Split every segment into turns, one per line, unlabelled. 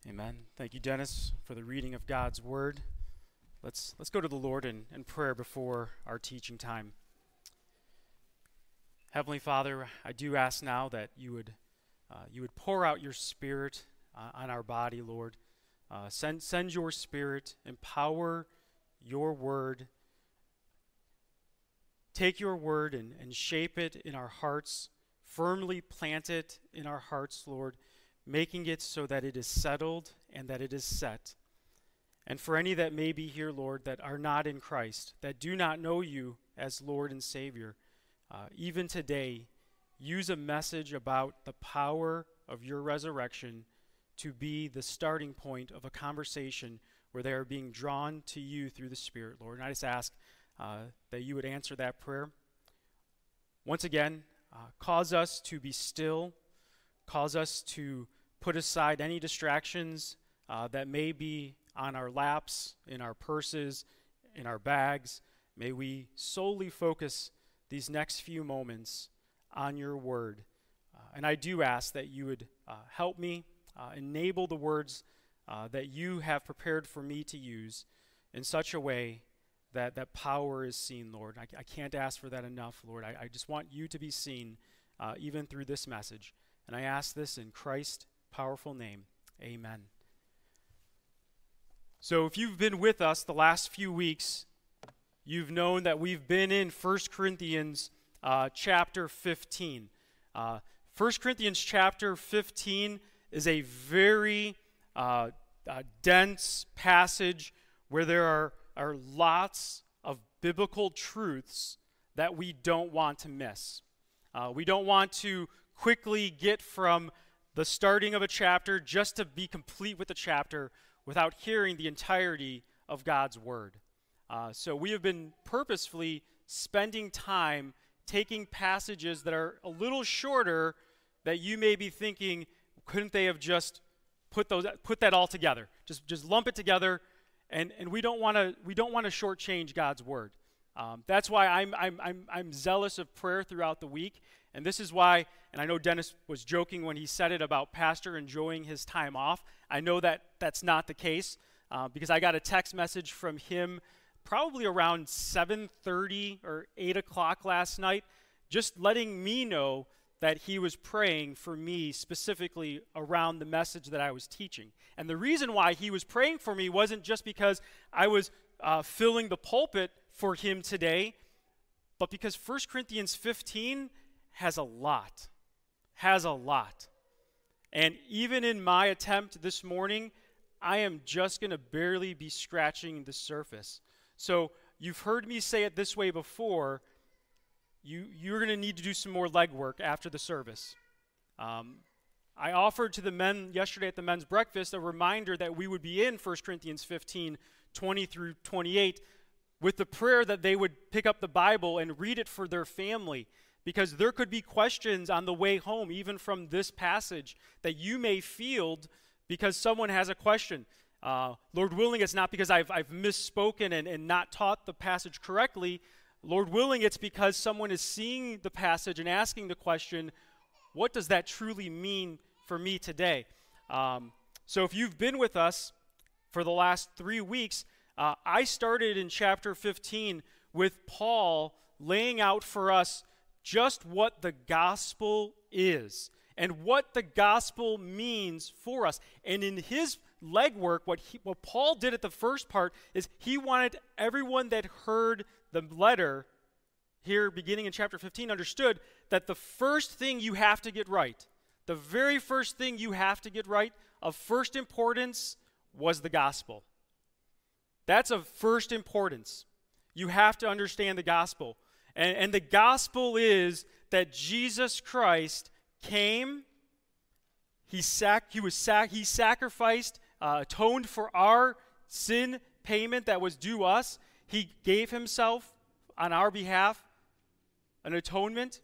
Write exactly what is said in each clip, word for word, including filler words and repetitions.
Amen. Thank you, Dennis, for the reading of God's word. Let's let's go to the Lord in, in prayer before our teaching time. Heavenly Father, I do ask now that you would uh, you would pour out your Spirit uh, on our body, Lord. Uh, send send your Spirit, empower your word. Take your word and, and shape it in our hearts, firmly plant it in our hearts, Lord, making it so that it is settled and that it is set. And for any that may be here, Lord, that are not in Christ, that do not know you as Lord and Savior, uh, even today, use a message about the power of your resurrection to be the starting point of a conversation where they are being drawn to you through the Spirit, Lord. And I just ask uh, that you would answer that prayer. Once again, uh, cause us to be still, cause us to put aside any distractions uh, that may be on our laps, in our purses, in our bags. May we solely focus these next few moments on your word. Uh, and I do ask that you would uh, help me, uh, enable the words uh, that you have prepared for me to use in such a way that that power is seen, Lord. I, I can't ask for that enough, Lord. I, I just want you to be seen uh, even through this message. And I ask this in Christ's powerful name. Amen. So if you've been with us the last few weeks, you've known that we've been in First Corinthians uh, chapter fifteen. Uh, First Corinthians chapter fifteen is a very uh, uh, dense passage where there are, are lots of biblical truths that we don't want to miss. Uh, we don't want to quickly get from the starting of a chapter just to be complete with the chapter without hearing the entirety of God's word. Uh, so we have been purposefully spending time taking passages that are a little shorter that you may be thinking, couldn't they have just put those put that all together? Just just lump it together, and, and we don't want to we don't want to shortchange God's word. Um, that's why I'm I'm I'm I'm zealous of prayer throughout the week. And this is why, and I know Dennis was joking when he said it about Pastor enjoying his time off. I know that that's not the case uh, because I got a text message from him probably around seven thirty or eight o'clock last night, just letting me know that he was praying for me specifically around the message that I was teaching. And the reason why he was praying for me wasn't just because I was uh, filling the pulpit for him today, but because First Corinthians fifteen has a lot, has a lot. And even in my attempt this morning, I am just going to barely be scratching the surface. So you've heard me say it this way before. You, you're going to need to do some more legwork after the service. Um, I offered to the men yesterday at the men's breakfast a reminder that we would be in First Corinthians fifteen, twenty through twenty-eight, with the prayer that they would pick up the Bible and read it for their family. Because there could be questions on the way home, even from this passage, that you may field because someone has a question. Uh, Lord willing, it's not because I've, I've misspoken and, and not taught the passage correctly. Lord willing, it's because someone is seeing the passage and asking the question, what does that truly mean for me today? Um, so if you've been with us for the last three weeks, uh, I started in chapter fifteen with Paul laying out for us just what the gospel is and what the gospel means for us. And in his legwork, what, he, what Paul did at the first part is he wanted everyone that heard the letter here beginning in chapter fifteen understood that the first thing you have to get right, the very first thing you have to get right of first importance was the gospel. That's of first importance. You have to understand the gospel. And, and the gospel is that Jesus Christ came, he, sac- he, was sac- he sacrificed, uh, atoned for our sin payment that was due us. He gave himself on our behalf, an atonement,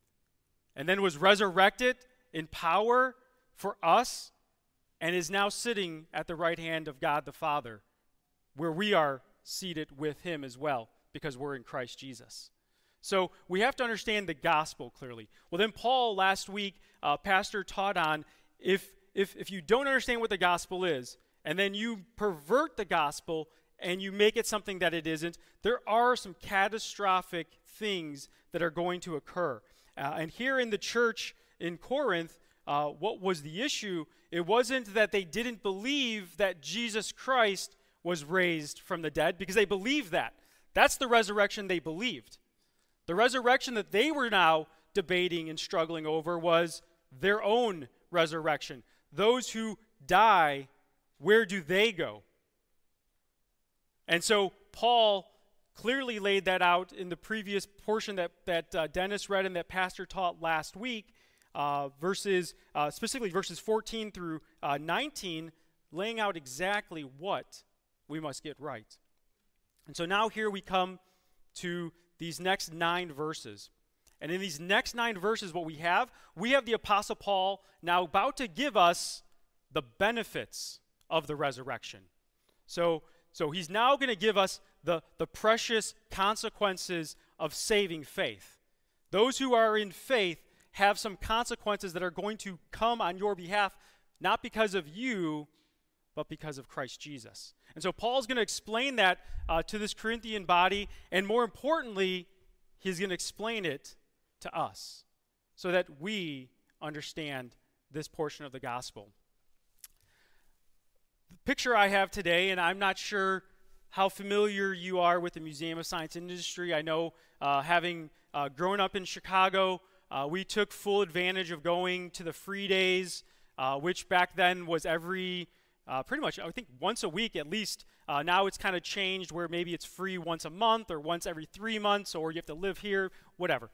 and then was resurrected in power for us, and is now sitting at the right hand of God the Father, where we are seated with him as well, because we're in Christ Jesus. So we have to understand the gospel clearly. Well, then Paul last week, uh, Pastor taught on if if, if you don't understand what the gospel is, and then you pervert the gospel and you make it something that it isn't, there are some catastrophic things that are going to occur. Uh, and here in the church in Corinth, uh, what was the issue? It wasn't that they didn't believe that Jesus Christ was raised from the dead, because they believed that. That's the resurrection they believed. The resurrection that they were now debating and struggling over was their own resurrection. Those who die, where do they go? And so Paul clearly laid that out in the previous portion that, that uh, Dennis read and that Pastor taught last week, uh, verses, uh, specifically verses fourteen through uh, nineteen, laying out exactly what we must get right. And so now here we come to these next nine verses. And in these next nine verses, what we have, we have the Apostle Paul now about to give us the benefits of the resurrection. So, so he's now going to give us the, the precious consequences of saving faith. Those who are in faith have some consequences that are going to come on your behalf, not because of you, but because of Christ Jesus. And so Paul's going to explain that uh, to this Corinthian body, and more importantly, he's going to explain it to us so that we understand this portion of the gospel. The picture I have today, and I'm not sure how familiar you are with the Museum of Science and Industry. I know uh, having uh, grown up in Chicago, uh, we took full advantage of going to the free days, uh, which back then was every Uh, pretty much, I think once a week at least. Uh, now it's kind of changed where maybe it's free once a month or once every three months or you have to live here, whatever.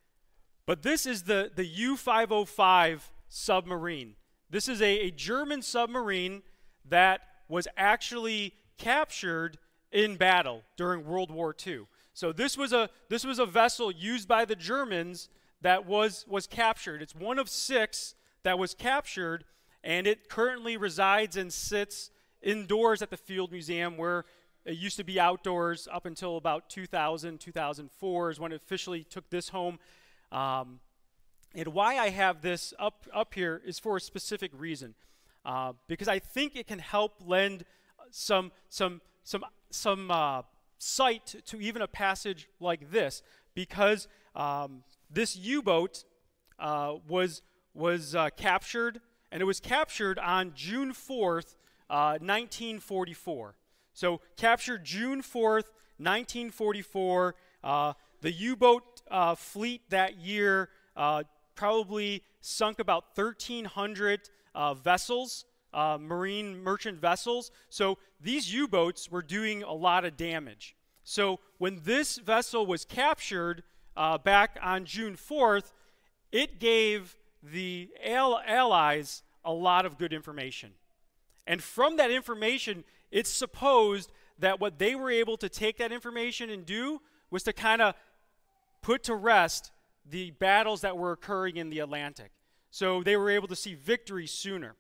But this is the, the U five oh five submarine. This is a, a German submarine that was actually captured in battle during World War Two. So this was a, this was a vessel used by the Germans that was, was captured. It's one of six that was captured, and it currently resides and sits indoors at the Field Museum, where it used to be outdoors up until about two thousand, two thousand four is when it officially took this home. Um, and why I have this up, up here is for a specific reason. Uh, because I think it can help lend some, some, some, some uh, sight to even a passage like this. Because um, this U-boat uh, was, was uh, captured, and it was captured on June fourth, uh, nineteen forty-four. So captured June fourth, nineteen forty-four. Uh, the U-boat uh, fleet that year uh, probably sunk about thirteen hundred uh, vessels, uh, marine merchant vessels. So these U-boats were doing a lot of damage. So when this vessel was captured uh, back on June fourth, it gave the Al- Allies a lot of good information. And from that information, it's supposed that what they were able to take that information and do was to kind of put to rest the battles that were occurring in the Atlantic. So they were able to see victory sooner.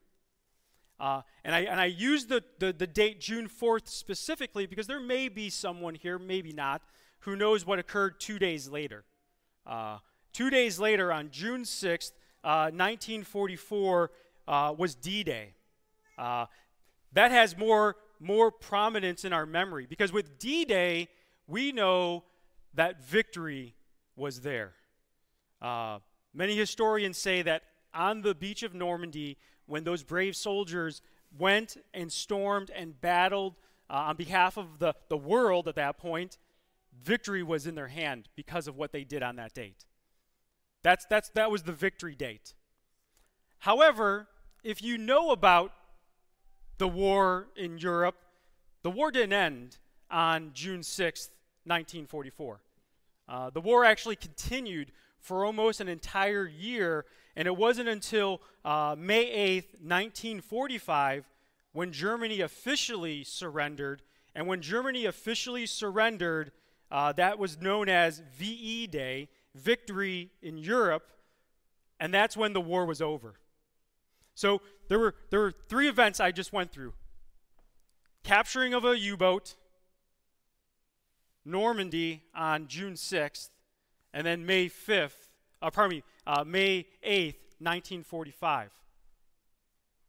Uh, and I and I use the, the, the date June fourth specifically because there may be someone here, maybe not, who knows what occurred two days later. Uh, two days later, on June sixth, uh, nineteen forty-four, uh, was D-Day. Uh, that has more, more prominence in our memory because with D-Day, we know that victory was there. Uh, many historians say that on the beach of Normandy, when those brave soldiers went and stormed and battled uh, on behalf of the, the world at that point, victory was in their hand because of what they did on that date. That's, that's, that was the victory date. However, if you know about the war in Europe, the war didn't end on June sixth, nineteen forty-four. Uh, the war actually continued for almost an entire year, and it wasn't until uh, May eighth, nineteen forty-five, when Germany officially surrendered. And when Germany officially surrendered, uh, that was known as V E Day, Victory in Europe, and that's when the war was over. So there were, there were three events I just went through. Capturing of a U-boat, Normandy on June sixth, and then May fifth, uh, pardon me, uh, May eighth, nineteen forty-five.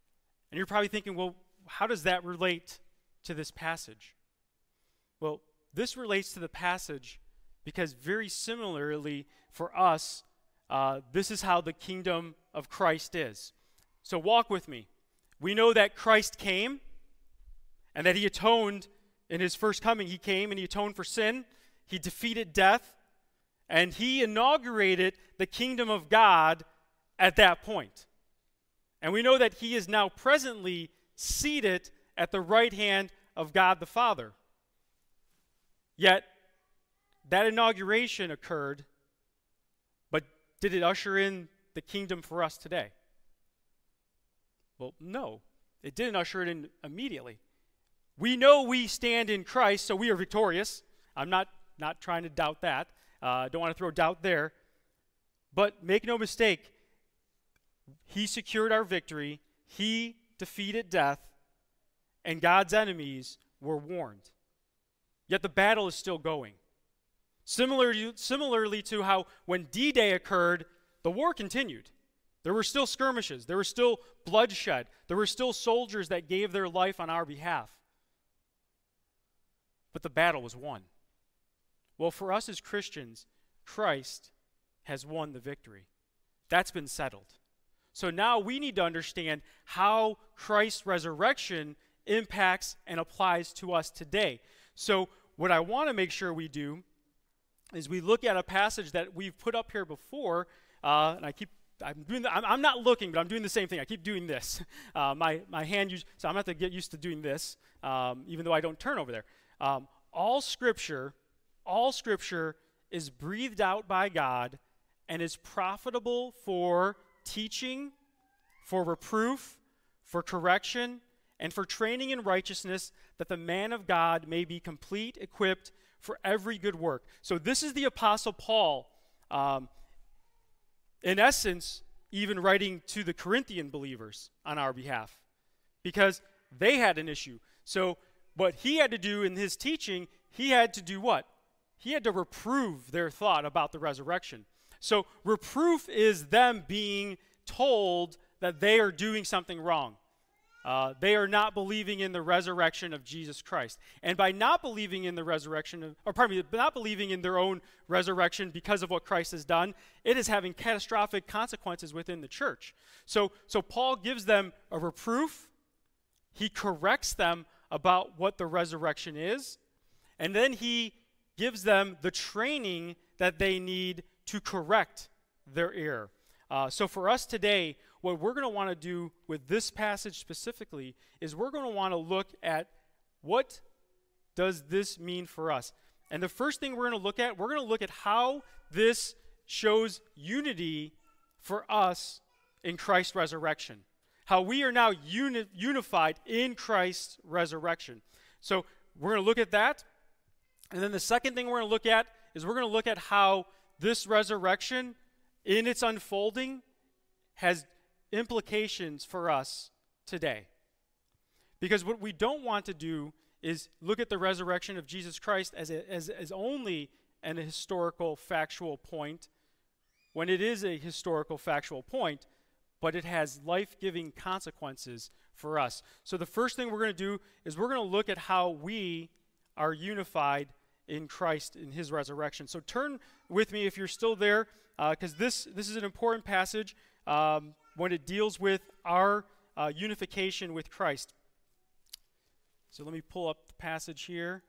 And you're probably thinking, well, how does that relate to this passage? Well, this relates to the passage because very similarly for us, uh, this is how the kingdom of Christ is. So walk with me. We know that Christ came and that he atoned in his first coming. He came and he atoned for sin. He defeated death. And he inaugurated the kingdom of God at that point. And we know that he is now presently seated at the right hand of God the Father. Yet, that inauguration occurred, but did it usher in the kingdom for us today? Well, no. It didn't usher it in immediately. We know we stand in Christ, so we are victorious. I'm not, not trying to doubt that. I uh, don't want to throw doubt there. But make no mistake, he secured our victory. He defeated death, and God's enemies were warned. Yet the battle is still going. Similarly, similarly to how when D-Day occurred, the war continued. There were still skirmishes. There was still bloodshed. There were still soldiers that gave their life on our behalf. But the battle was won. Well, for us as Christians, Christ has won the victory. That's been settled. So now we need to understand how Christ's resurrection impacts and applies to us today. So what I want to make sure we do is we look at a passage that we've put up here before, uh, and I keep I'm doing the, I'm, I'm not looking, but I'm doing the same thing. I keep doing this. Uh, my my hand, use, so I'm going to have to get used to doing this, um, even though I don't turn over there. Um, all Scripture, all Scripture is breathed out by God and is profitable for teaching, for reproof, for correction, and for training in righteousness, that the man of God may be complete, equipped for every good work. So this is the Apostle Paul, um, in essence, even writing to the Corinthian believers on our behalf, because they had an issue. So what he had to do in his teaching, he had to do what? He had to reprove their thought about the resurrection. So reproof is them being told that they are doing something wrong. Uh, they are not believing in the resurrection of Jesus Christ. And by not believing in the resurrection, of, or pardon me, not believing in their own resurrection because of what Christ has done, it is having catastrophic consequences within the church. So, so Paul gives them a reproof. He corrects them about what the resurrection is. And then he gives them the training that they need to correct their error. Uh, so for us today, what we're going to want to do with this passage specifically is we're going to want to look at what does this mean for us. And the first thing we're going to look at, we're going to look at how this shows unity for us in Christ's resurrection. How we are now uni- unified in Christ's resurrection. So we're going to look at that. And then the second thing we're going to look at is we're going to look at how this resurrection in its unfolding has implications for us today. Because what we don't want to do is look at the resurrection of Jesus Christ as, a, as, as only an historical, factual point, when it is a historical, factual point, but it has life-giving consequences for us. So the first thing we're going to do is we're going to look at how we are unified in Christ in his resurrection. So turn with me if you're still there, because uh, this, this is an important passage um, when it deals with our uh, unification with Christ. So let me pull up the passage here.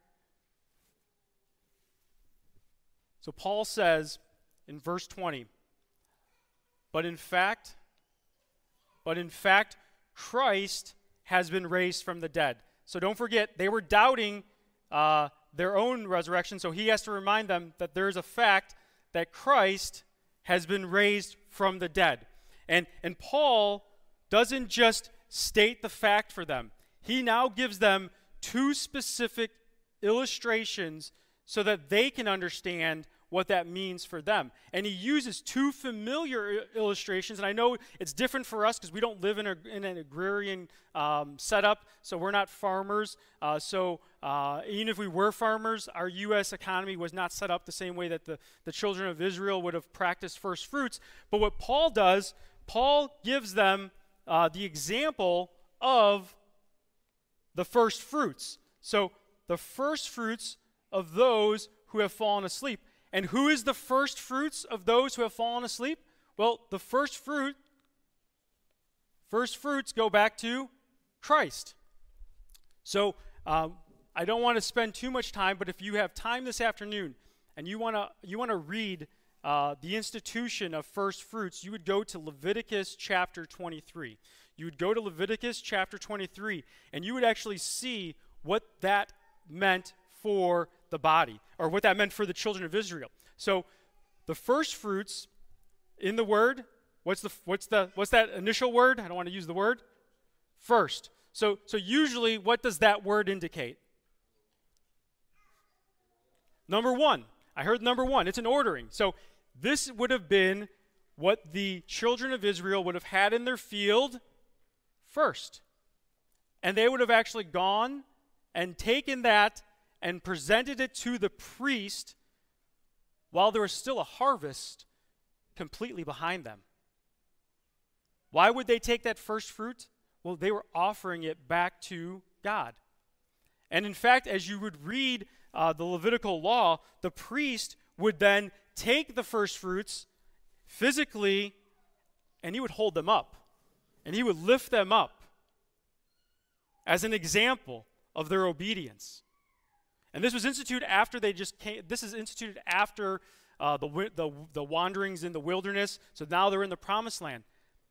So Paul says in verse twenty, but in fact, but in fact, Christ has been raised from the dead. So don't forget, they were doubting uh, their own resurrection, so he has to remind them that there is a fact that Christ has been raised from the dead. And, and Paul doesn't just state the fact for them. He now gives them two specific illustrations so that they can understand what that means for them. And he uses two familiar illustrations, and I know it's different for us because we don't live in, a, in an agrarian um, setup, so we're not farmers. Uh, so uh, even if we were farmers, our U S economy was not set up the same way that the, the children of Israel would have practiced first fruits. But what Paul does, Paul gives them uh, the example of the first fruits. So the first fruits of those who have fallen asleep. And who is the first fruits of those who have fallen asleep? Well, the first fruit, first fruits go back to Christ. So um, I don't want to spend too much time, but if you have time this afternoon and you want to you want to read uh, the institution of first fruits, you would go to Leviticus chapter twenty-three. You would go to Leviticus chapter twenty-three, and you would actually see what that meant for the body, or what that meant for the children of Israel. So the first fruits in the word, what's the what's the what's that initial word? I don't want to use the word. First. So so usually what does that word indicate? Number one. I heard number one. It's an ordering. So this would have been what the children of Israel would have had in their field first. And they would have actually gone and taken that and presented it to the priest while there was still a harvest completely behind them. Why would they take that first fruit? Well, they were offering it back to God. And in fact, as you would read uh, the Levitical law, the priest would then take the first fruits physically, and he would hold them up. And he would lift them up as an example of their obedience. And this was instituted after they just came, this is instituted after uh, the, the, the wanderings in the wilderness. So now they're in the promised land.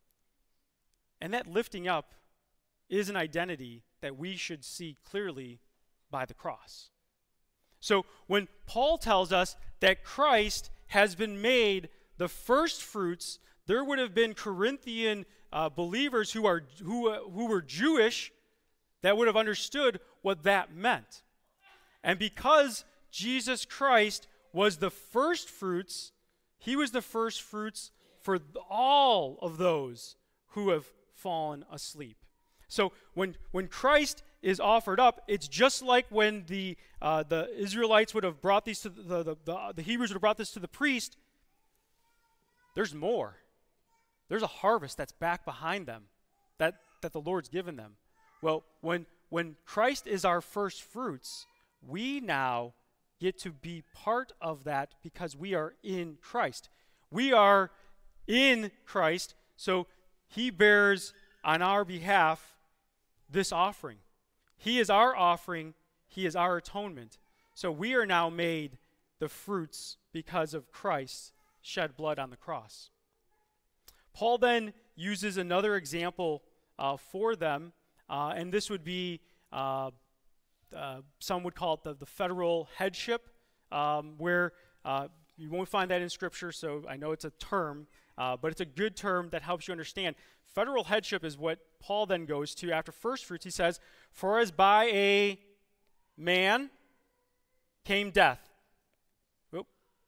And that lifting up is an identity that we should see clearly by the cross. So when Paul tells us that Christ has been made the first fruits, there would have been Corinthian uh, believers who are who uh, who were Jewish that would have understood what that meant. And because Jesus Christ was the first fruits, he was the first fruits for all of those who have fallen asleep. So when when Christ is offered up, it's just like when the uh, the Israelites would have brought these to the the, the the Hebrews would have brought this to the priest. There's more. There's a harvest that's back behind them that that the Lord's given them. Well, when when Christ is our first fruits, we now get to be part of that because we are in Christ. We are in Christ, so he bears on our behalf this offering. He is our offering. He is our atonement. So we are now made the fruits because of Christ's shed blood on the cross. Paul then uses another example uh, for them, uh, and this would be, uh, uh, some would call it the, the federal headship, um, where uh, you won't find that in Scripture, so I know it's a term, uh, but it's a good term that helps you understand. Federal headship is what Paul then goes to after first fruits. He says, "For as by a man came death." Whoop.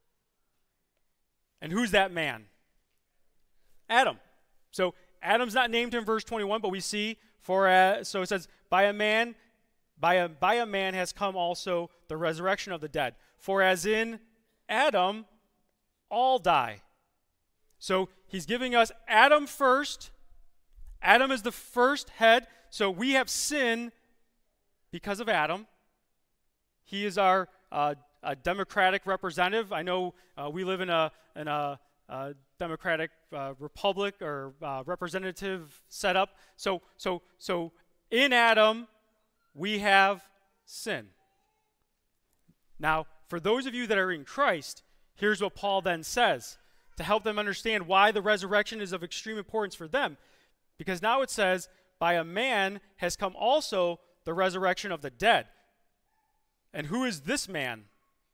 And who's that man? Adam. So Adam's not named in verse twenty-one, but we see, for a, so it says, by a man, by a, by a man has come also the resurrection of the dead. For as in Adam, all die. So he's giving us Adam first. Adam is the first head, so we have sin because of Adam. He is our uh, a democratic representative. I know uh, we live in a in a, a democratic uh, republic or uh, representative setup. So so so in Adam we have sin. Now, for those of you that are in Christ, here's what Paul then says to help them understand why the resurrection is of extreme importance for them. Because now it says, by a man has come also the resurrection of the dead. And who is this man?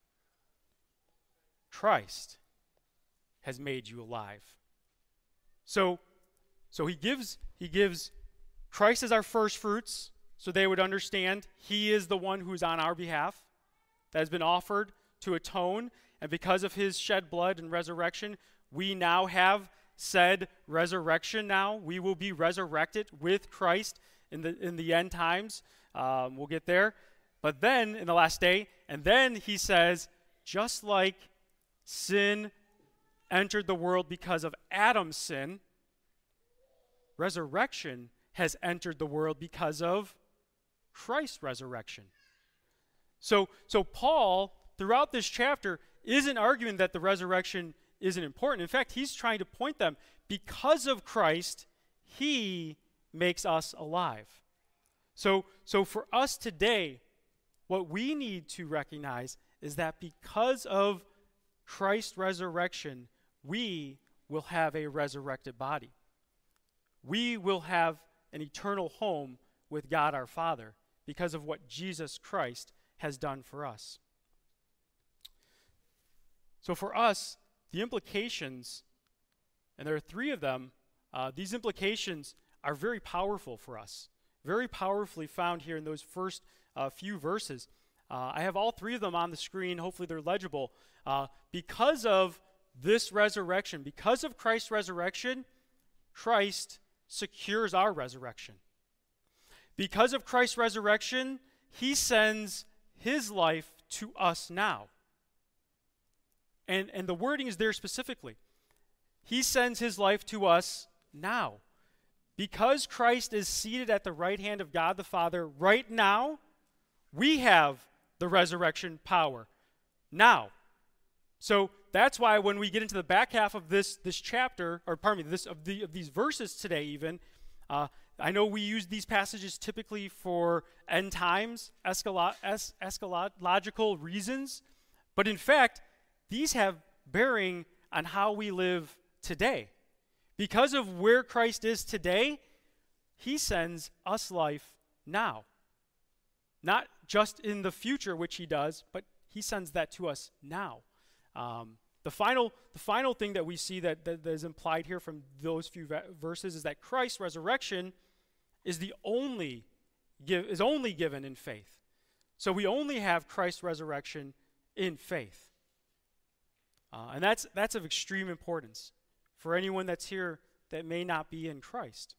Christ has made you alive. So, so he gives he gives Christ as our first fruits, so they would understand he is the one who's on our behalf, that has been offered to atone. And because of his shed blood and resurrection, we now have said resurrection now. We will be resurrected with Christ in the in the end times. Um, we'll get there. But then, in the last day, and then he says, just like sin entered the world because of Adam's sin, resurrection has entered the world because of Christ's resurrection. So, so Paul, throughout this chapter, isn't arguing that the resurrection isn't important. In fact, he's trying to point them, because of Christ, he makes us alive. So, so for us today, what we need to recognize is that because of Christ's resurrection, we will have a resurrected body. We will have an eternal home with God our Father because of what Jesus Christ has done for us. So for us, the implications, and there are three of them, uh, these implications are very powerful for us, very powerfully found here in those first uh, few verses. Uh, I have all three of them on the screen. Hopefully they're legible. Uh, because of this resurrection, because of Christ's resurrection, Christ secures our resurrection. Because of Christ's resurrection, he sends his life to us now. And, and the wording is there specifically. He sends his life to us now. Because Christ is seated at the right hand of God the Father right now, we have the resurrection power now. So that's why when we get into the back half of this, this chapter, or pardon me, this of, the, of these verses today even, uh, I know we use these passages typically for end times, eschalo- es- eschatological reasons, but in fact, these have bearing on how we live today. Because of where Christ is today, he sends us life now. Not just in the future, which he does, but he sends that to us now. Um, the final the final thing that we see that, that, that is implied here from those few ve- verses is that Christ's resurrection is the only give, is only given in faith. So we only have Christ's resurrection in faith. Uh, and that's that's of extreme importance for anyone that's here that may not be in Christ.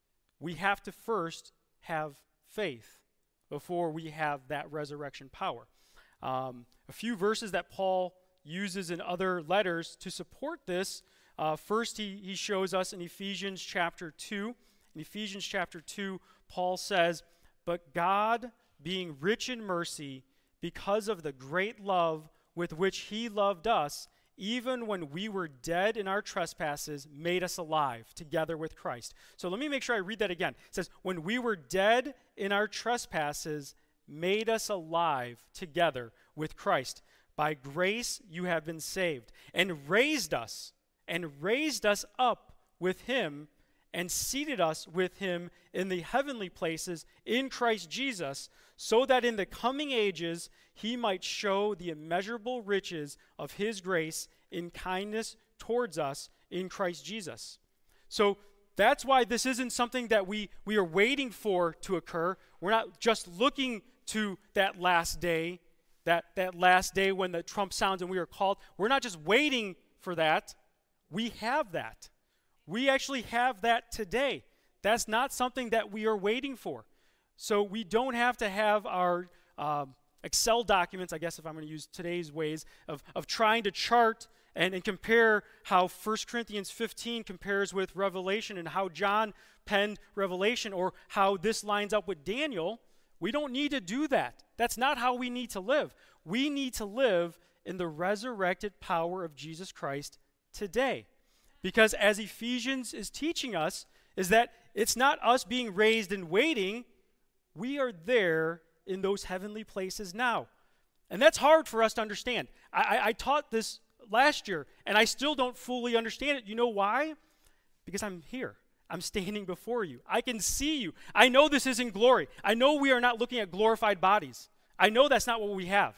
We have to first have faith before we have that resurrection power. Um, a few verses that Paul uses in other letters to support this. Uh, first, he, he shows us in Ephesians chapter two. In Ephesians chapter two, Paul says, "But God, being rich in mercy, because of the great love with which he loved us, even when we were dead in our trespasses, made us alive together with Christ." So let me make sure I read that again. It says, when we were dead in our trespasses, made us alive together with Christ. By grace you have been saved, and raised us, and raised us up with him, and seated us with him in the heavenly places in Christ Jesus, so that in the coming ages he might show the immeasurable riches of his grace in kindness towards us in Christ Jesus. So that's why this isn't something that we, we are waiting for to occur. We're not just looking to that last day, that, that last day when the trump sounds and we are called. We're not just waiting for that. We have that. We actually have that today. That's not something that we are waiting for. So we don't have to have our um, Excel documents, I guess if I'm going to use today's ways, of, of trying to chart and, and compare how First Corinthians fifteen compares with Revelation and how John penned Revelation or how this lines up with Daniel. We don't need to do that. That's not how we need to live. We need to live in the resurrected power of Jesus Christ today. Because as Ephesians is teaching us, is that it's not us being raised and waiting. We are there in those heavenly places now. And that's hard for us to understand. I, I, I taught this last year, and I still don't fully understand it. You know why? Because I'm here. I'm standing before you. I can see you. I know this isn't glory. I know we are not looking at glorified bodies. I know that's not what we have.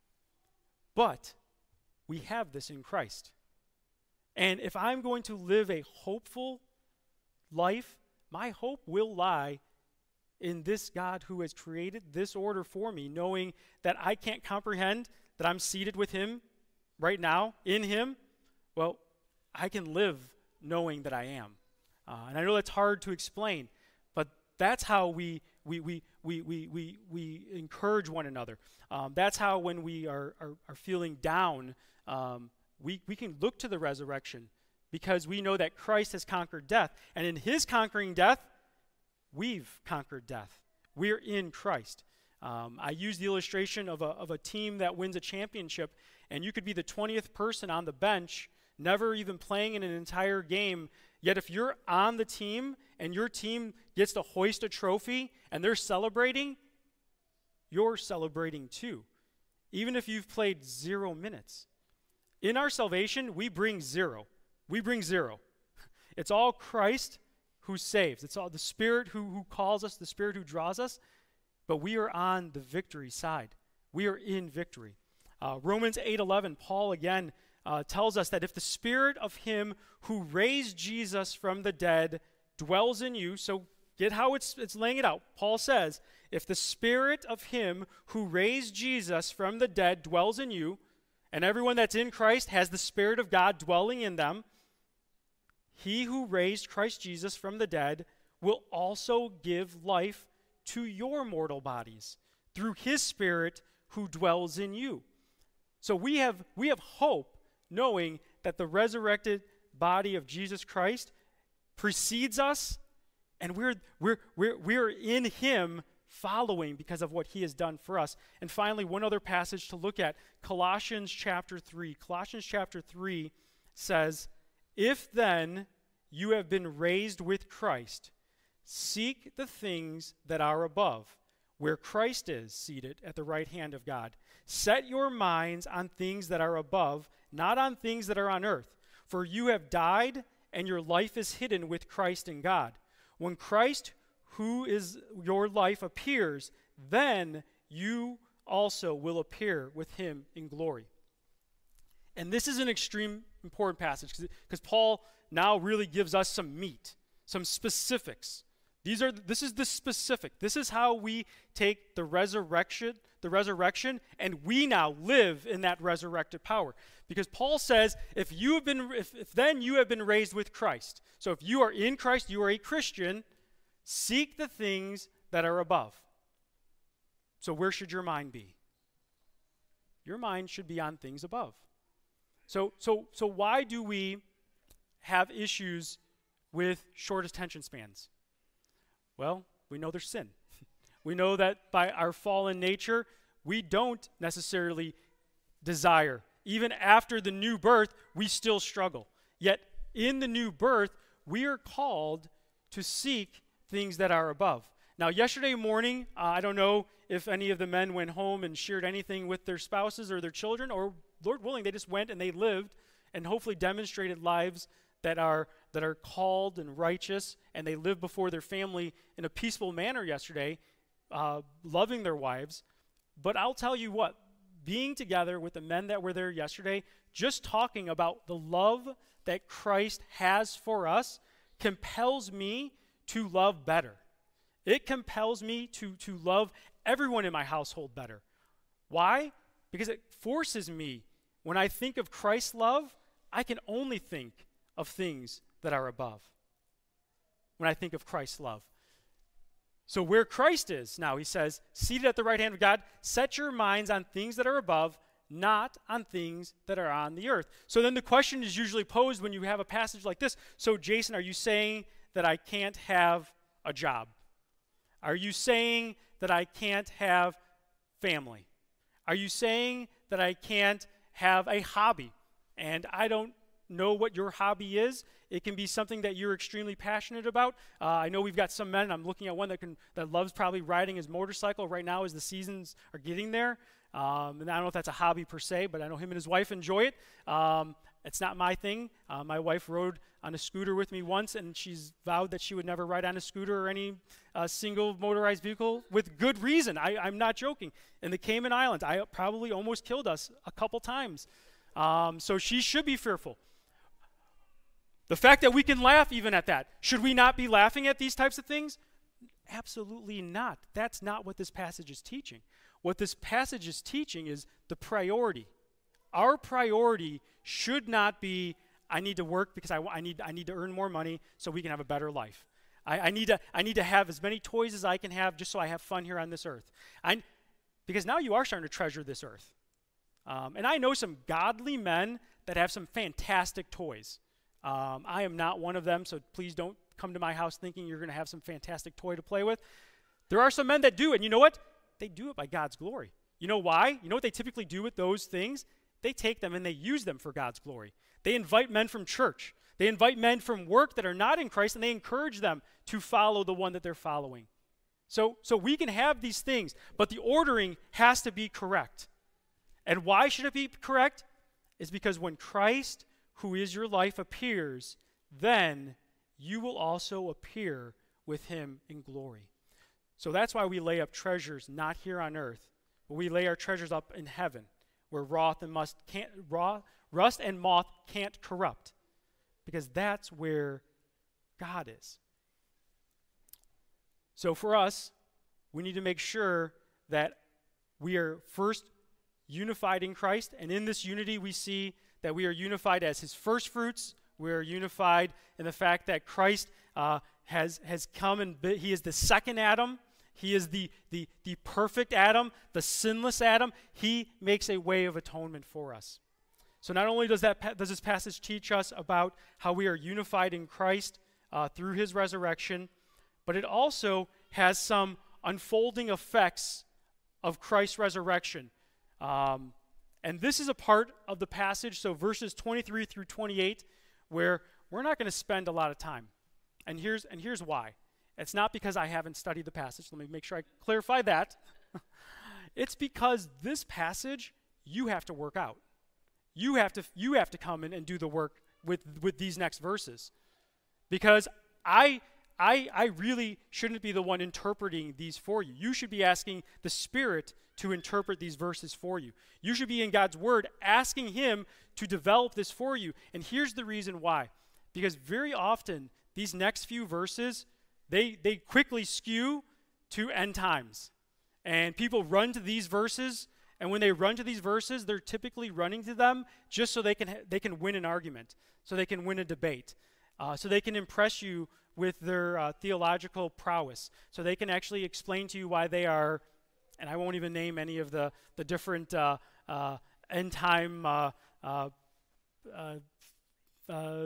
But we have this in Christ. And if I'm going to live a hopeful life, my hope will lie in this God who has created this order for me, knowing that I can't comprehend that I'm seated with him right now, in him. Well, I can live knowing that I am. Uh, and I know that's hard to explain, but that's how we we we we we we, we encourage one another. Um, that's how when we are are, are feeling down, um, we we can look to the resurrection because we know that Christ has conquered death, and in his conquering death, we've conquered death. We're in Christ. Um, I use the illustration of a, of a team that wins a championship, and you could be the twentieth person on the bench, never even playing in an entire game, yet if you're on the team and your team gets to hoist a trophy and they're celebrating, you're celebrating too, even if you've played zero minutes. In our salvation, we bring zero. We bring zero. It's all Christ who saves. It's all the Spirit who, who calls us, the Spirit who draws us, but we are on the victory side. We are in victory. Uh, Romans eight eleven, Paul again uh, tells us that if the Spirit of him who raised Jesus from the dead dwells in you, so get how it's, it's laying it out. Paul says, if the Spirit of him who raised Jesus from the dead dwells in you, and everyone that's in Christ has the Spirit of God dwelling in them, he who raised Christ Jesus from the dead will also give life to your mortal bodies through his Spirit who dwells in you. So we have, we have hope knowing that the resurrected body of Jesus Christ precedes us, and we're, we're, we're, we're in him following because of what he has done for us. And finally, one other passage to look at, Colossians chapter three. Colossians chapter three says, if then you have been raised with Christ, seek the things that are above, where Christ is seated at the right hand of God. Set your minds on things that are above, not on things that are on earth. For you have died, and your life is hidden with Christ in God. When Christ, who is your life, appears, then you also will appear with him in glory. And this is an extreme important passage because Paul now really gives us some meat, some specifics. These are this is the specific. This is how we take the resurrection, the resurrection, and we now live in that resurrected power. Because Paul says, if you have been if, if then you have been raised with Christ. So if you are in Christ, you are a Christian, seek the things that are above. So where should your mind be? Your mind should be on things above. So so so why do we have issues with short attention spans? Well, we know there's sin. We know that by our fallen nature, we don't necessarily desire. Even after the new birth, we still struggle. Yet in the new birth, we are called to seek things that are above. Now, yesterday morning, uh, I don't know if any of the men went home and shared anything with their spouses or their children, or Lord willing, they just went and they lived and hopefully demonstrated lives that are that are called and righteous, and they live before their family in a peaceful manner yesterday, uh, loving their wives. But I'll tell you what, being together with the men that were there yesterday, just talking about the love that Christ has for us compels me to love better. It compels me to, to love everyone in my household better. Why? Because it forces me, when I think of Christ's love, I can only think of things that are above when I think of Christ's love. So where Christ is now, he says, seated at the right hand of God, set your minds on things that are above, not on things that are on the earth. So then the question is usually posed when you have a passage like this. So Jason, are you saying that I can't have a job? Are you saying that I can't have family? Are you saying that I can't have a hobby? And I don't know what your hobby is. It can be something that you're extremely passionate about. Uh, I know we've got some men. I'm looking at one that can that loves probably riding his motorcycle right now as the seasons are getting there. Um, and I don't know if that's a hobby per se, but I know him and his wife enjoy it. Um, it's not my thing. Uh, my wife rode on a scooter with me once, and she's vowed that she would never ride on a scooter or any uh, single motorized vehicle with good reason. I, I'm not joking. In the Cayman Islands, I probably almost killed us a couple times. Um, so she should be fearful. The fact that we can laugh even at that, should we not be laughing at these types of things? Absolutely not. That's not what this passage is teaching. What this passage is teaching is the priority. Our priority should not be, I need to work because I, I, need, I need to earn more money so we can have a better life. I, I, need to, I need to have as many toys as I can have just so I have fun here on this earth. I, because now you are starting to treasure this earth. Um, and I know some godly men that have some fantastic toys. Um, I am not one of them, so please don't come to my house thinking you're going to have some fantastic toy to play with. There are some men that do, and you know what? They do it by God's glory. You know why? You know what they typically do with those things? They take them and they use them for God's glory. They invite men from church. They invite men from work that are not in Christ, and they encourage them to follow the one that they're following. So, so we can have these things, but the ordering has to be correct. And why should it be correct? Is because when Christ, who is your life, appears, then you will also appear with him in glory. So that's why we lay up treasures not here on earth, but we lay our treasures up in heaven, where wrath and must can't, raw, rust and moth can't corrupt, because that's where God is. So for us, we need to make sure that we are first unified in Christ, and in this unity we see that we are unified as his first fruits. We are unified in the fact that Christ uh, has, has come and be, he is the second Adam. He is the, the, the perfect Adam, the sinless Adam. He makes a way of atonement for us. So not only does, that, does this passage teach us about how we are unified in Christ uh, through his resurrection, but it also has some unfolding effects of Christ's resurrection. Um, and this is a part of the passage, so verses twenty-three through twenty-eight, where we're not going to spend a lot of time. And here's, and here's why. It's not because I haven't studied the passage. Let me make sure I clarify that. It's because this passage you have to work out. You have to, you have to come in and do the work with, with these next verses. Because I... I, I really shouldn't be the one interpreting these for you. You should be asking the Spirit to interpret these verses for you. You should be in God's Word asking him to develop this for you. And here's the reason why. Because very often, these next few verses, they, they quickly skew to end times. And people run to these verses, and when they run to these verses, they're typically running to them just so they can, ha- they can win an argument, so they can win a debate, uh, so they can impress you with their uh, theological prowess, so they can actually explain to you why they are, and I won't even name any of the, the different uh, uh, end time, uh, uh, uh, uh,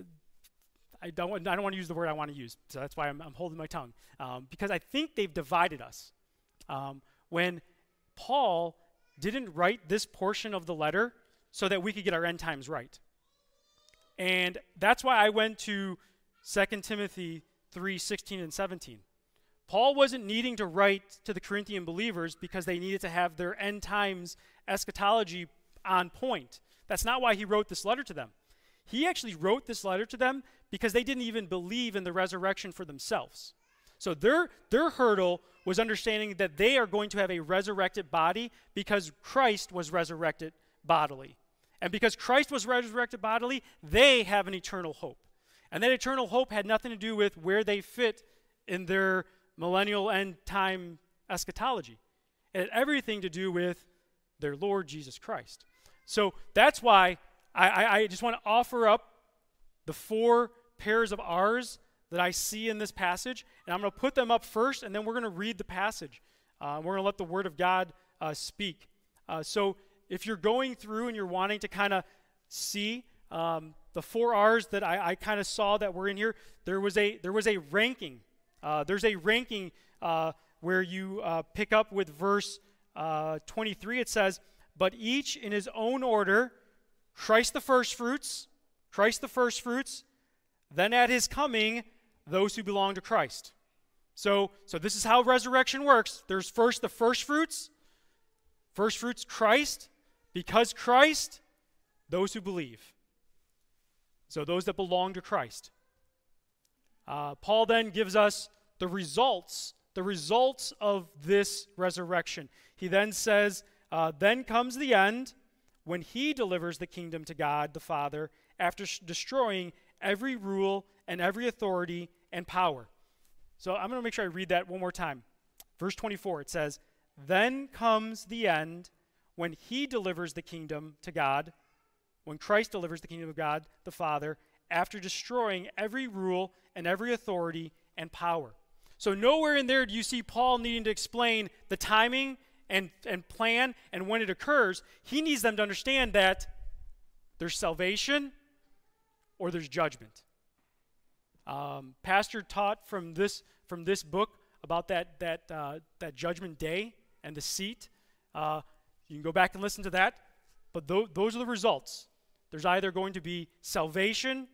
I don't, I don't want to use the word I want to use, so that's why I'm, I'm holding my tongue, um, because I think they've divided us. Um, when Paul didn't write this portion of the letter so that we could get our end times right. And that's why I went to Second Timothy three, sixteen and seventeen. Paul wasn't needing to write to the Corinthian believers because they needed to have their end times eschatology on point. That's not why he wrote this letter to them. He actually wrote this letter to them because they didn't even believe in the resurrection for themselves. So their, their hurdle was understanding that they are going to have a resurrected body because Christ was resurrected bodily. And because Christ was resurrected bodily, they have an eternal hope. And that eternal hope had nothing to do with where they fit in their millennial end time eschatology. It had everything to do with their Lord Jesus Christ. So that's why I, I, I just want to offer up the four pairs of R's that I see in this passage, and I'm going to put them up first, and then we're going to read the passage. Uh, we're going to let the Word of God uh, speak. Uh, so if you're going through and you're wanting to kind of see um, the four R's that I, I kind of saw that were in here, there was a there was a ranking. Uh, there's a ranking uh, where you uh, pick up with verse uh, twenty-three. It says, "But each in his own order, Christ the first fruits, Christ the first fruits, then at his coming, those who belong to Christ." So, so this is how resurrection works. There's first the first fruits, first fruits Christ, because Christ, those who believe. So those that belong to Christ. Uh, Paul then gives us the results, the results of this resurrection. He then says, uh, then comes the end when he delivers the kingdom to God the Father after sh- destroying every rule and every authority and power. So I'm going to make sure I read that one more time. Verse twenty-four, it says, then comes the end when he delivers the kingdom to God, when Christ delivers the kingdom of God the Father, after destroying every rule and every authority and power. So nowhere in there do you see Paul needing to explain the timing and, and plan and when it occurs. He needs them to understand that there's salvation or there's judgment. Um, Pastor taught from this from this book about that that uh, that judgment day and the seat. Uh, you can go back and listen to that. But th- those are the results. There's either going to be salvation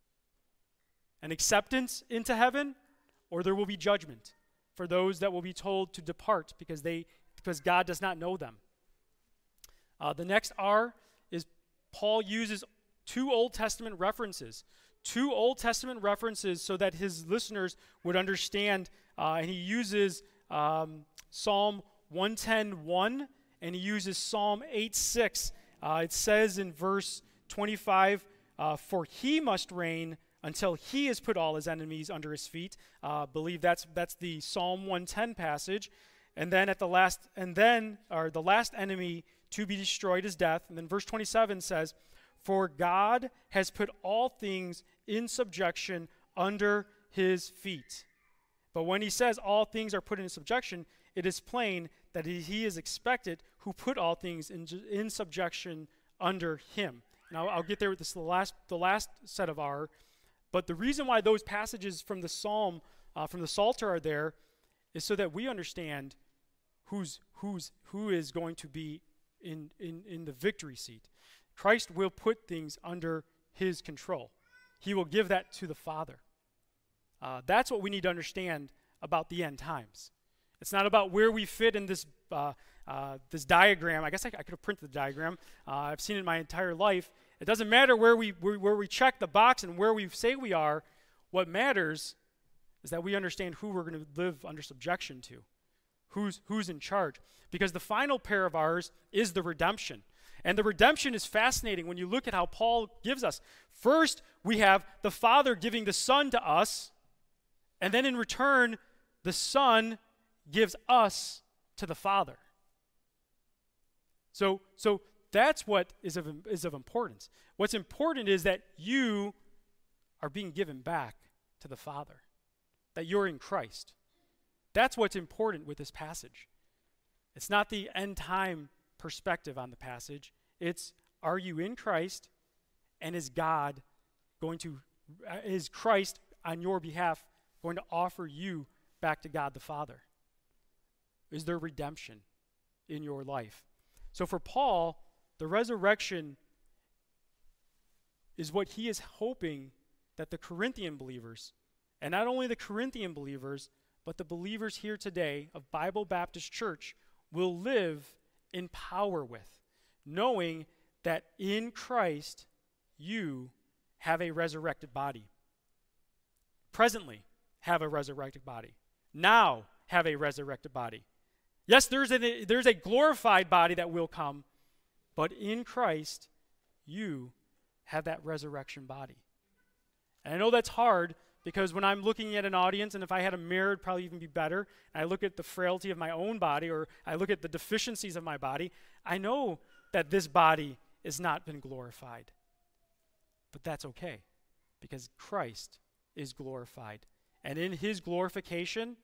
and acceptance into heaven, or there will be judgment for those that will be told to depart because they because God does not know them. Uh, the next R is Paul uses two Old Testament references. Two Old Testament references so that his listeners would understand, uh, and he uses um, Psalm one ten one, and he uses Psalm eight six. Uh, it says in verse twenty-five, uh, for he must reign until he has put all his enemies under his feet. I uh, believe that's that's the Psalm one ten passage. And then at the last, and then, or the last enemy to be destroyed is death. And then verse twenty-seven says, for God has put all things in subjection under his feet. But when he says all things are put in subjection, it is plain that he is expected who put all things in, in subjection under him. And I'll, I'll get there with this the last the last set of R. But the reason why those passages from the Psalm, uh, from the Psalter are there, is so that we understand who's who's who is going to be in in in the victory seat. Christ will put things under his control. He will give that to the Father. Uh, that's what we need to understand about the end times. It's not about where we fit in this uh, uh, this diagram. I guess I, I could have printed the diagram. Uh, I've seen it my entire life. It doesn't matter where we where, where we check the box and where we say we are. What matters is that we understand who we're going to live under subjection to, who's who's in charge. Because the final pair of ours is the redemption. And the redemption is fascinating when you look at how Paul gives us. First, we have the Father giving the Son to us, and then in return, the Son gives us to the Father. So, so that's what is of, is of importance. What's important is that you are being given back to the Father, that you're in Christ. That's what's important with this passage. It's not the end time perspective on the passage. It's, are you in Christ, and is God going to, uh, is Christ on your behalf going to offer you back to God the Father? Is there redemption in your life? So for Paul, the resurrection is what he is hoping that the Corinthian believers, and not only the Corinthian believers, but the believers here today of Bible Baptist Church will live in power with, knowing that in Christ you have a resurrected body. Presently have a resurrected body. Now have a resurrected body. Yes, there's a, there's a glorified body that will come, but in Christ you have that resurrection body. And I know that's hard because when I'm looking at an audience, and if I had a mirror, it'd probably even be better, and I look at the frailty of my own body, or I look at the deficiencies of my body, I know that this body has not been glorified. But that's okay, because Christ is glorified. And in his glorification,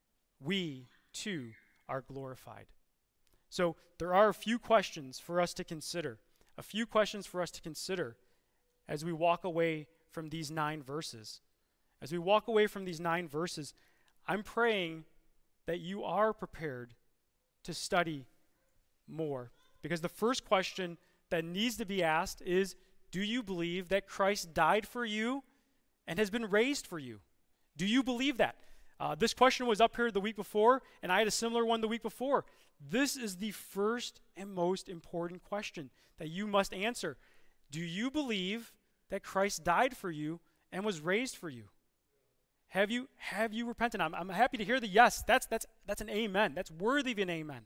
we too are glorified. So there are a few questions for us to consider, a few questions for us to consider as we walk away from these nine verses. As we walk away from these nine verses, I'm praying that you are prepared to study more. Because the first question that needs to be asked is, do you believe that Christ died for you and has been raised for you? Do you believe that? Uh, this question was up here the week before, and I had a similar one the week before. This is the first and most important question that you must answer. Do you believe that Christ died for you and was raised for you? Have you have you repented? I'm, I'm happy to hear the yes. That's that's that's an amen. That's worthy of an amen.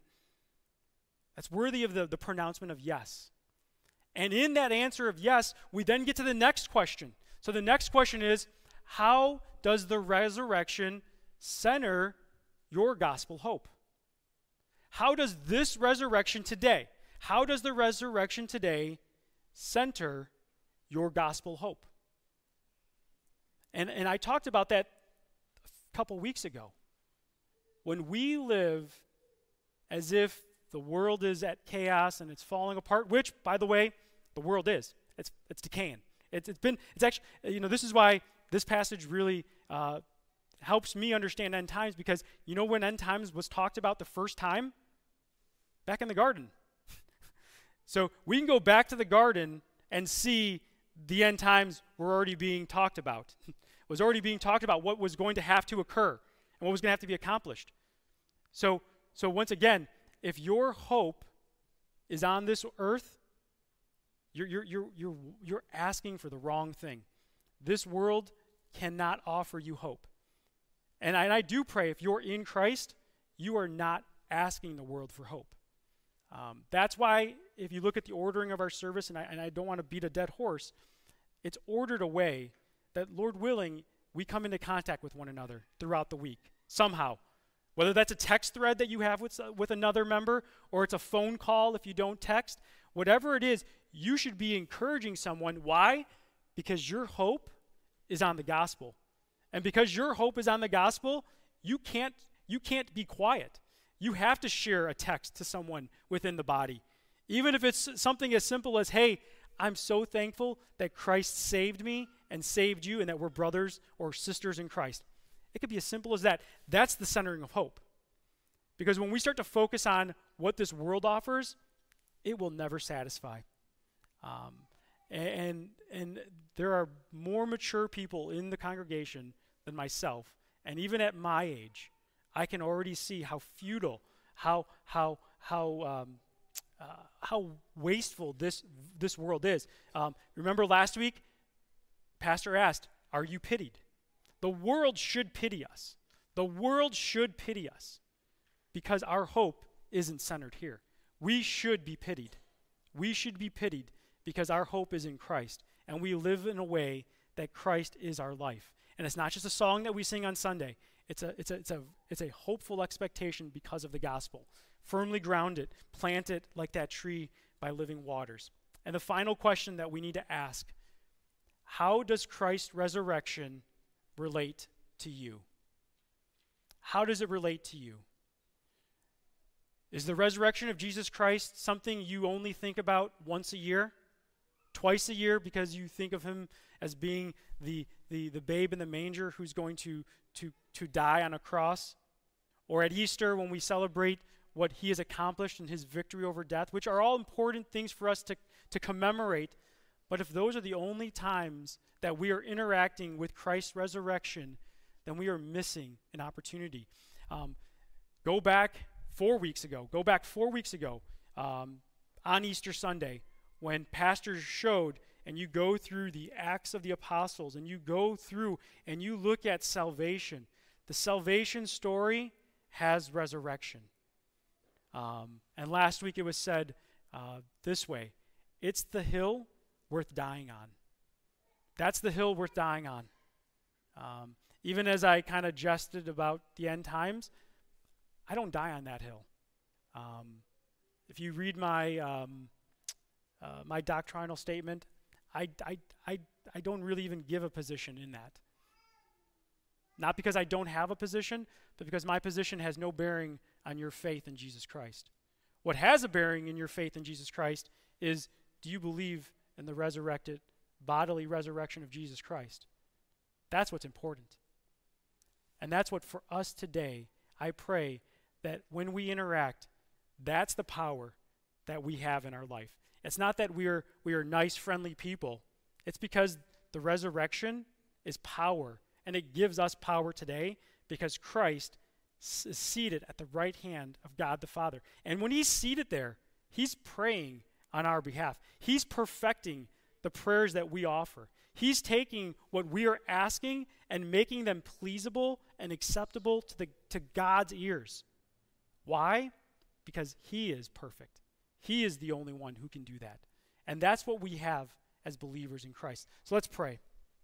That's worthy of the, the pronouncement of yes. And in that answer of yes, we then get to the next question. So the next question is, how does the resurrection center your gospel hope? How does this resurrection today, how does the resurrection today center your gospel hope? And, and I talked about that a couple weeks ago. When we live as if the world is at chaos and it's falling apart, which, by the way, the world is. It's it's decaying. It's it's been it's actually, you know, this is why this passage really uh, helps me understand end times, because you know when end times was talked about the first time? Back in the garden. So we can go back to the garden and see the end times were already being talked about. It was already being talked about what was going to have to occur and what was going to have to be accomplished. So, so once again, if your hope is on this earth, you're, you're, you're, you're, you're asking for the wrong thing. This world cannot offer you hope. And I, and I do pray if you're in Christ, you are not asking the world for hope. Um, that's why if you look at the ordering of our service, and I, and I don't want to beat a dead horse, it's ordered a way that, Lord willing, we come into contact with one another throughout the week, somehow. Whether that's a text thread that you have with, uh, with another member, or it's a phone call if you don't text, whatever it is, you should be encouraging someone. Why? Because your hope is on the gospel. And because your hope is on the gospel, you can't, you can't be quiet. You have to share a text to someone within the body. Even if it's something as simple as, hey, I'm so thankful that Christ saved me and saved you and that we're brothers or sisters in Christ. It could be as simple as that. That's the centering of hope. Because when we start to focus on what this world offers, it will never satisfy. Um, and, and there are more mature people in the congregation than myself. And even at my age, I can already see how futile, how how how um, uh, how wasteful this this world is. Um, remember last week, Pastor asked, "Are you pitied?" The world should pity us. The world should pity us, because our hope isn't centered here. We should be pitied. We should be pitied because our hope is in Christ, and we live in a way that Christ is our life. And it's not just a song that we sing on Sunday. It's a, it's a, it's a, it's a hopeful expectation because of the gospel. Firmly grounded, planted like that tree by living waters. And the final question that we need to ask, how does Christ's resurrection relate to you? How does it relate to you? Is the resurrection of Jesus Christ something you only think about once a year? Twice a year because you think of him as being the, the, the babe in the manger who's going to, to, to die on a cross? Or at Easter when we celebrate what he has accomplished in his victory over death, which are all important things for us to, to commemorate. But if those are the only times that we are interacting with Christ's resurrection, then we are missing an opportunity. Um, go back four weeks ago. Go back four weeks ago um, on Easter Sunday when pastors showed, and you go through the Acts of the Apostles, and you go through and you look at salvation. The salvation story has resurrection. Um, and last week it was said uh, this way, it's the hill worth dying on. That's the hill worth dying on. Um, even as I kind of jested about the end times, I don't die on that hill. Um, if you read my um, uh, my doctrinal statement, I, I, I, I don't really even give a position in that. Not because I don't have a position, but because my position has no bearing on your faith in Jesus Christ. What has a bearing in your faith in Jesus Christ is, do you believe in the resurrected, bodily resurrection of Jesus Christ? That's what's important. And that's what for us today, I pray that when we interact, that's the power that we have in our life. It's not that we are we are nice, friendly people. It's because the resurrection is power, and it gives us power today because Christ is seated at the right hand of God the Father. And when he's seated there, he's praying on our behalf. He's perfecting the prayers that we offer. He's taking what we are asking and making them pleasable and acceptable to the to God's ears. Why? Because he is perfect. He is the only one who can do that. And that's what we have as believers in Christ. So let's pray.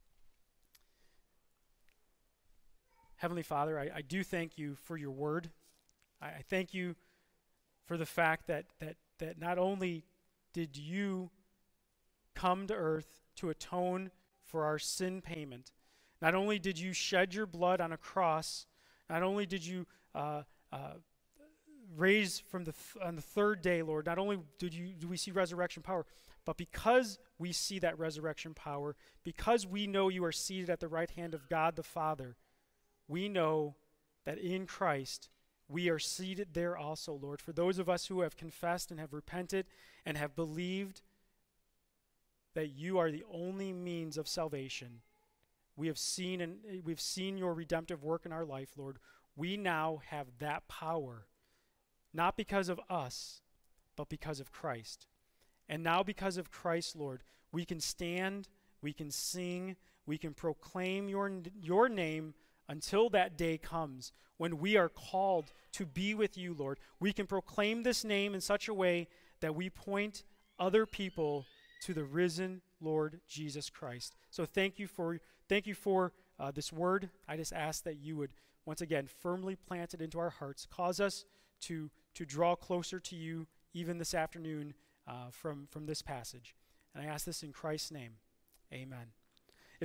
Heavenly Father, I, I do thank you for your word. I, I thank you for the fact that, that, that not only did you come to earth to atone for our sin payment, not only did you shed your blood on a cross, not only did you uh, uh, raised from the th- on the third day, Lord, not only did you do we see resurrection power, but because we see that resurrection power, because we know you are seated at the right hand of God the Father, we know that in Christ we are seated there also, Lord. For those of us who have confessed and have repented and have believed that you are the only means of salvation, we have seen and we've seen your redemptive work in our life, Lord. We now have that power, not because of us, but because of Christ. And now because of Christ, Lord, we can stand, we can sing, we can proclaim your, your name until that day comes when we are called to be with you, Lord. We can proclaim this name in such a way that we point other people to the risen Lord Jesus Christ. So thank you for thank you for uh, this word. I just ask that you would once again firmly plant it into our hearts, cause us to to draw closer to you even this afternoon uh, from from this passage. And I ask this in Christ's name. Amen.